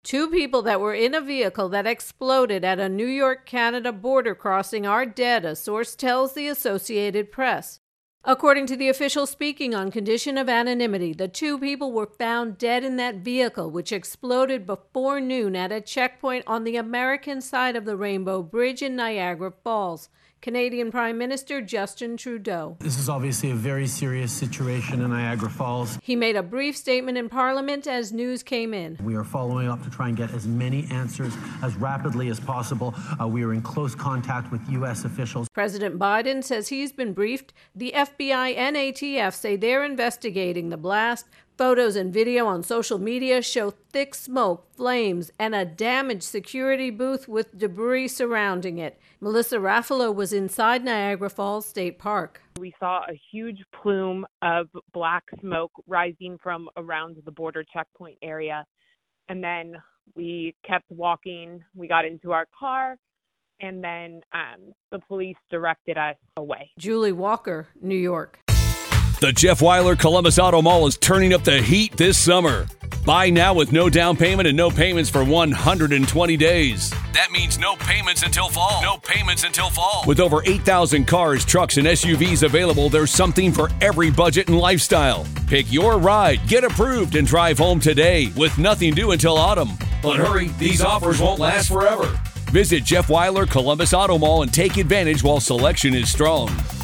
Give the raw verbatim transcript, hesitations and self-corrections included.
Two people that were in a vehicle that exploded at a New York-Canada border crossing are dead, a source tells the Associated Press. According to the official speaking on condition of anonymity, the two people were found dead in that vehicle, which exploded before noon at a checkpoint on the American side of the Rainbow Bridge in Niagara Falls. Canadian Prime Minister Justin Trudeau. This is obviously a very serious situation in Niagara Falls. He made a brief statement in Parliament as news came in. We are following up to try and get as many answers as rapidly as possible. Uh, we are in close contact with U S officials. President Biden says he's been briefed. The F B I and A T F say they're investigating the blast. Photos and video on social media show thick smoke, flames, and a damaged security booth with debris surrounding it. Melissa Raffalo was inside Niagara Falls State Park. We saw a huge plume of black smoke rising from around the border checkpoint area. And then we kept walking. We got into our car, and then um, the police directed us away. Julie Walker, New York. The Jeff Weiler Columbus Auto Mall is turning up the heat this summer. Buy now with no down payment and no payments for one hundred twenty days. That means no payments until fall. No payments until fall. With over eight thousand cars, trucks, and S U Vs available, there's something for every budget and lifestyle. Pick your ride, get approved, and drive home today with nothing due until autumn. But hurry, these offers won't last forever. Visit Jeff Weiler Columbus Auto Mall and take advantage while selection is strong.